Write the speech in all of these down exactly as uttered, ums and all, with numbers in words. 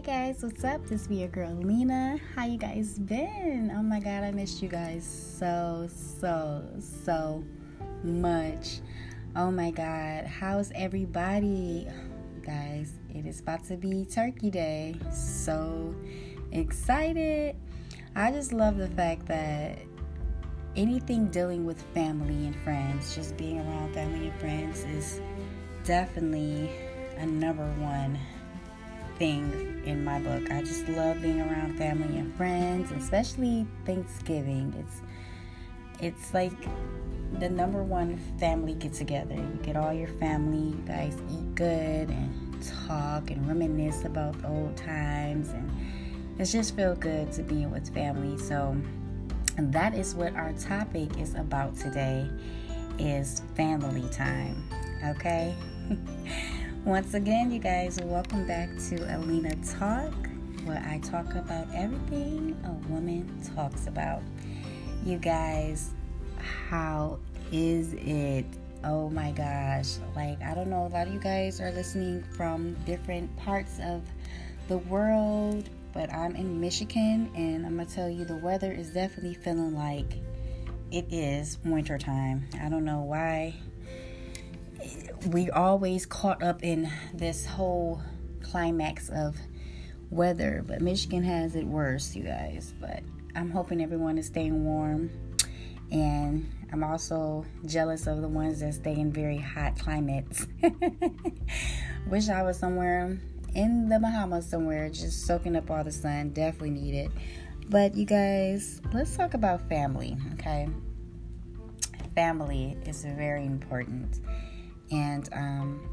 guys, what's up? This be your girl Lena. How you guys been? Oh my god, I missed you guys so, so, so much. Oh my god, how's everybody? Guys, it is about to be Turkey Day. So excited. I just love the fact that anything dealing with family and friends, just being around family and friends is definitely a number one thing in my book. I just love being around family and friends, especially Thanksgiving. It's it's like the number one family get together. You get all your family, you guys eat good and talk and reminisce about old times, and it's just feel good to be with family. So that is what our topic is about today, is family time. Okay? Once again, you guys, welcome back to Alina Talk, where I talk about everything a woman talks about. You guys, how is it? Oh my gosh. Like, I don't know, a lot of you guys are listening from different parts of the world, but I'm in Michigan, and I'm going to tell you, the weather is definitely feeling like it is winter time. I don't know why we always caught up in this whole climax of weather, but Michigan has it worse, you guys. But I'm hoping everyone is staying warm, and I'm also jealous of the ones that stay in very hot climates. Wish I was somewhere in the Bahamas somewhere, just soaking up all the sun. Definitely need it. But you guys, let's talk about family, okay? Family is very important. And um,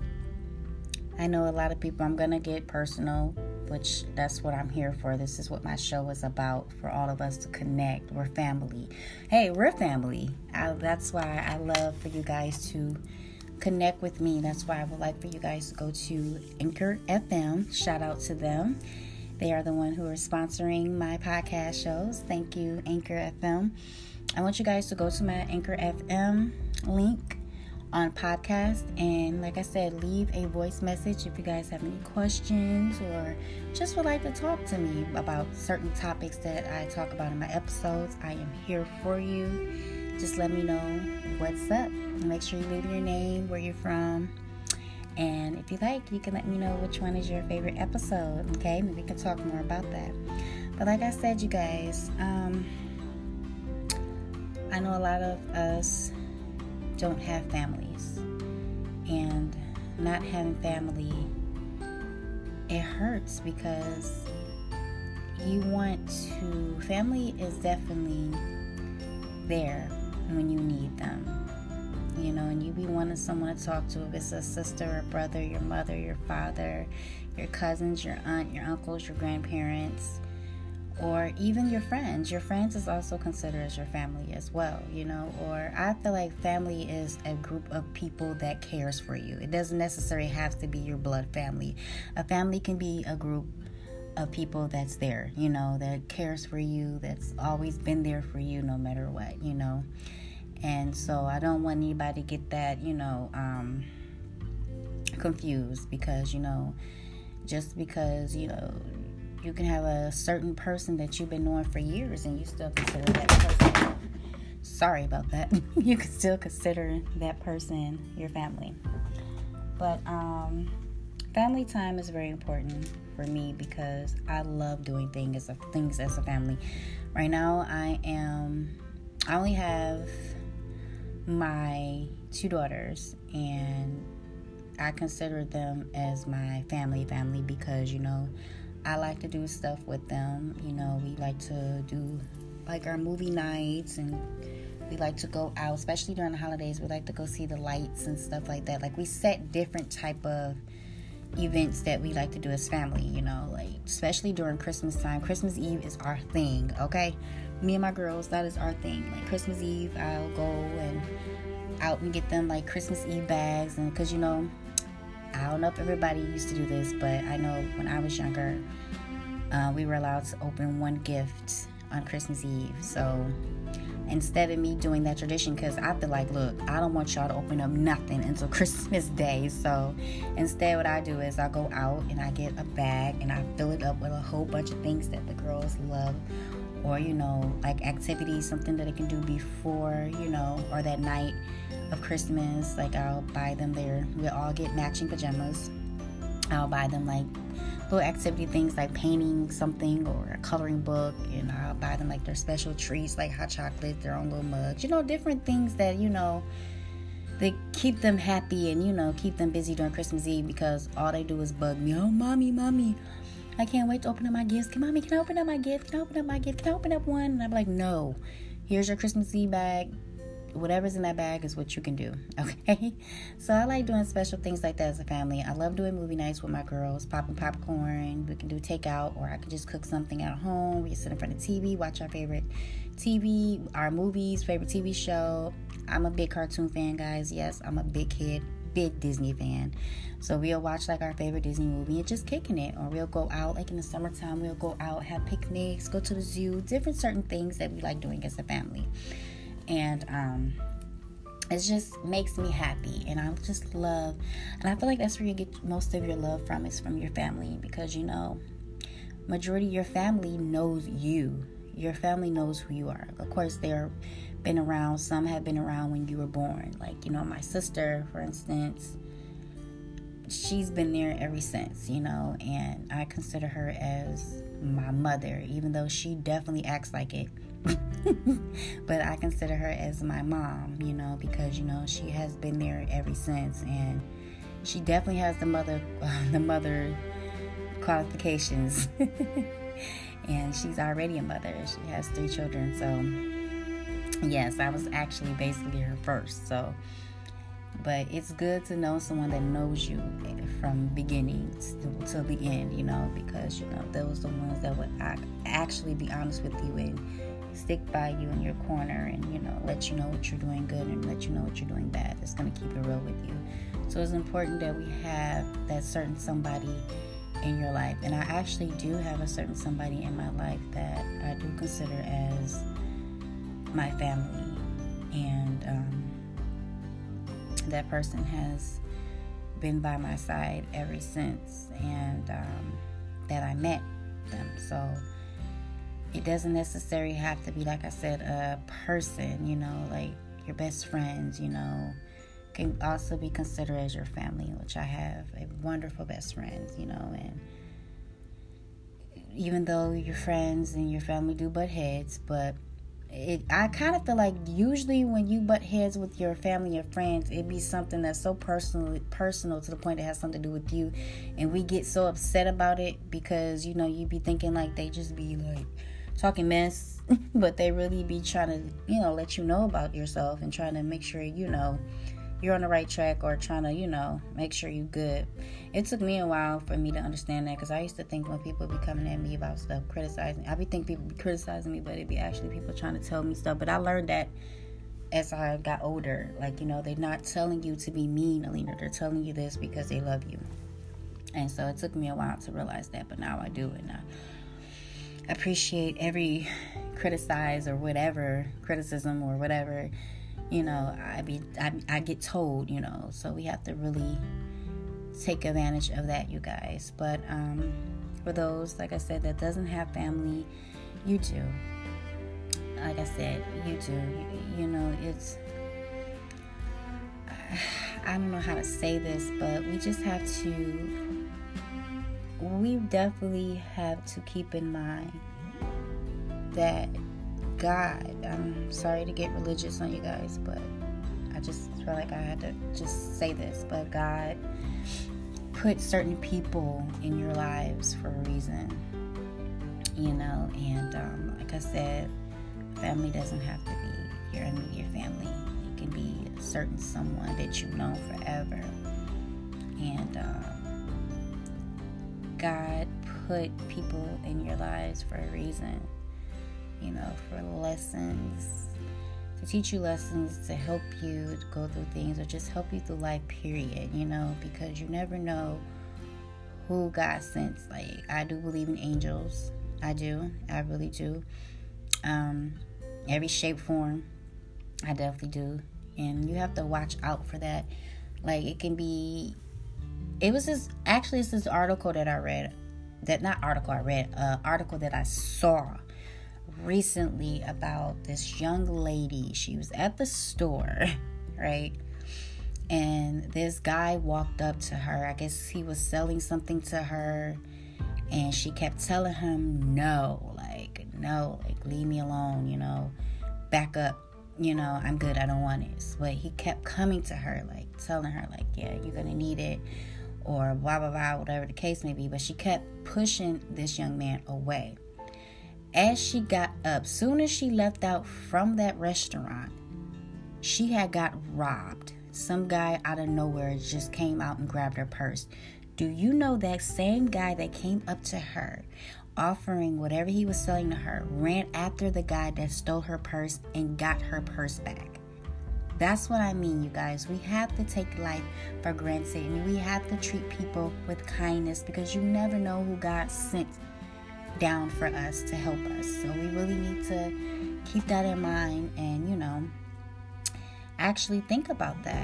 I know a lot of people, I'm going to get personal, which that's what I'm here for. This is what my show is about, for all of us to connect. We're family. Hey, we're family. I, that's why I love for you guys to connect with me. That's why I would like for you guys to go to Anchor F M. Shout out to them. They are the one who are sponsoring my podcast shows. Thank you, Anchor F M. I want you guys to go to my Anchor F M link on podcast, and like I said, leave a voice message if you guys have any questions or just would like to talk to me about certain topics that I talk about in my episodes. I am here for you. Just let me know what's up. Make sure you leave your name, where you're from, and if you like, you can let me know which one is your favorite episode. Okay, and we can talk more about that. But like I said, you guys, um I know a lot of us don't have families, and not having family, it hurts, because you want to, family is definitely there when you need them, you know, and you be wanting someone to talk to, if it's a sister or brother, your mother, your father, your cousins, your aunt, your uncles, your grandparents, or even your friends. Your friends is also considered as your family as well, you know. Or I feel like family is a group of people that cares for you. It doesn't necessarily have to be your blood family. A family can be a group of people that's there, you know, that cares for you, that's always been there for you no matter what, you know. And so I don't want anybody to get that, you know, um, confused, because, you know, just because, you know, you can have a certain person that you've been knowing for years, and you still consider that person, sorry about that, you can still consider that person your family. But um, family time is very important for me, because I love doing things as a, things as a family. Right now, I am, I only have my two daughters, and I consider them as my family family because, you know, I like to do stuff with them. You know, we like to do like our movie nights, and we like to go out, especially during the holidays. We like to go see the lights and stuff like that. Like, we set different type of events that we like to do as family, you know, like especially during Christmas time. Christmas Eve is our thing, okay? Me and my girls, that is our thing. Like, Christmas Eve, I'll go and out and get them like Christmas Eve bags, and because, you know, I don't know if everybody used to do this, but I know when I was younger, uh, we were allowed to open one gift on Christmas Eve. So, instead of me doing that tradition, because I feel like, look, I don't want y'all to open up nothing until Christmas Day. So instead what I do is I go out and I get a bag and I fill it up with a whole bunch of things that the girls love, or, you know, like activities, something that they can do before, you know, or that night of Christmas. Like, I'll buy them their, we'll all get matching pajamas. I'll buy them like little activity things like painting something or a coloring book, and I'll buy them like their special treats like hot chocolate, their own little mugs, you know, different things that, you know, they keep them happy and, you know, keep them busy during Christmas Eve, because all they do is bug me. Oh, mommy, mommy, I can't wait to open up my gifts. Can mommy, can I open up my gift? Can I open up my gift? Can I open up one? And I'm like, no, here's your Christmas Eve bag. Whatever's in that bag is what you can do. Okay. So I like doing special things like that as a family. I love doing movie nights with my girls, popping popcorn. We can do takeout, or I can just cook something at home. We can sit in front of the T V, watch our favorite T V, our movies, favorite T V show. I'm a big cartoon fan, guys. Yes, I'm a big kid, big Disney fan. So we'll watch like our favorite Disney movie and just kicking it. Or we'll go out, like in the summertime, we'll go out, have picnics, go to the zoo, different certain things that we like doing as a family. And um, it just makes me happy. And I just love, and I feel like that's where you get most of your love from, is from your family. Because, you know, majority of your family knows you. Your family knows who you are. Of course, they're been around. Some have been around when you were born. Like, you know, my sister, for instance, she's been there ever since, you know. And I consider her as my mother, even though she definitely acts like it. But I consider her as my mom, you know, because, you know, she has been there ever since, and she definitely has the mother, uh, the mother qualifications. And she's already a mother. She has three children. So yes, I was actually basically her first. So, but it's good to know someone that knows you from beginning to, to the end, you know, because, you know, those are the ones that would actually be honest with you and stick by you in your corner, and, you know, let you know what you're doing good and let you know what you're doing bad. It's going to keep it real with you. So it's important that we have that certain somebody in your life. And I actually do have a certain somebody in my life that I do consider as my family. And um, that person has been by my side ever since, and um, that I met them. So it doesn't necessarily have to be, like I said, a person, you know, like your best friends, you know, can also be considered as your family, which I have a wonderful best friends, you know. And even though your friends and your family do butt heads, but it, I kind of feel like usually when you butt heads with your family or friends, it be something that's so personal, personal to the point that has something to do with you, and we get so upset about it because, you know, you be thinking like they just be like talking mess, but they really be trying to, you know, let you know about yourself and trying to make sure, you know, you're on the right track, or trying to, you know, make sure you're good. It took me a while for me to understand that, because I used to think when people be coming at me about stuff, criticizing, I be think people be criticizing me, but it be actually people trying to tell me stuff. But I learned that as I got older, like, you know, they're not telling you to be mean, Alina. They're telling you this because they love you. And so it took me a while to realize that, but now I do, and I appreciate every criticize or whatever, criticism or whatever, you know, I be I, I get told, you know. So we have to really take advantage of that, you guys. But um, for those, like I said, that doesn't have family, you do. Like I said, you do. You, you know, it's, I don't know how to say this, but we just have to, we definitely have to keep in mind that God, I'm sorry to get religious on you guys, but I just feel like I had to just say this, but God put certain people in your lives for a reason, you know. And um, like I said, family doesn't have to be your immediate family. It can be a certain someone that you've known forever. And um, God put people in your lives for a reason, you know, for lessons, to teach you lessons, to help you to go through things, or just help you through life, period, you know, because you never know who God sends. Like, I do believe in angels. I do. I really do. Um, every shape, form. I definitely do. And you have to watch out for that. Like, it can be, it was this, actually, it's this article that I read, that, not article I read, uh, article that I saw recently about this young lady. She was at the store, right? And this guy walked up to her. I guess he was selling something to her. And she kept telling him, no, like, no, like, leave me alone, you know, back up, you know, I'm good, I don't want it. But he kept coming to her, like, telling her, like, yeah, you're going to need it, or blah, blah, blah, whatever the case may be. But she kept pushing this young man away. As she got up, soon as she left out from that restaurant, she had got robbed. Some guy out of nowhere just came out and grabbed her purse. Do you know that same guy that came up to her, offering whatever he was selling to her, ran after the guy that stole her purse and got her purse back? That's what I mean, you guys. We have to take life for granted, and we have to treat people with kindness, because you never know who God sent down for us to help us. So we really need to keep that in mind and, you know, actually think about that.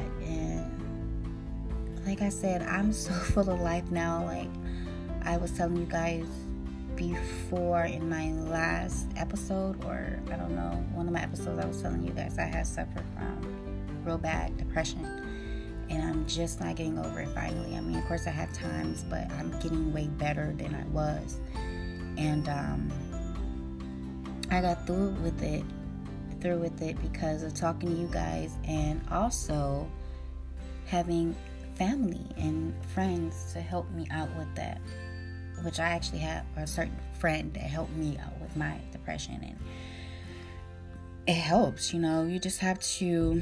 And like I said, I'm so full of life now. Like I was telling you guys before in my last episode, or I don't know, one of my episodes, I was telling you guys I had suffered from real bad depression, and I'm just not getting over it finally. I mean, of course I have times, but I'm getting way better than I was. And um, I got through with it through with it because of talking to you guys, and also having family and friends to help me out with that, which I actually have a certain friend that helped me out with my depression, and it helps. You know, you just have to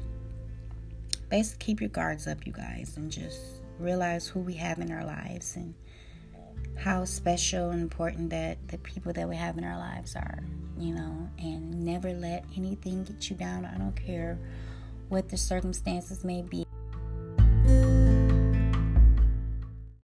basically keep your guards up, you guys, and just realize who we have in our lives and how special and important that the people that we have in our lives are, you know, and never let anything get you down. I don't care what the circumstances may be.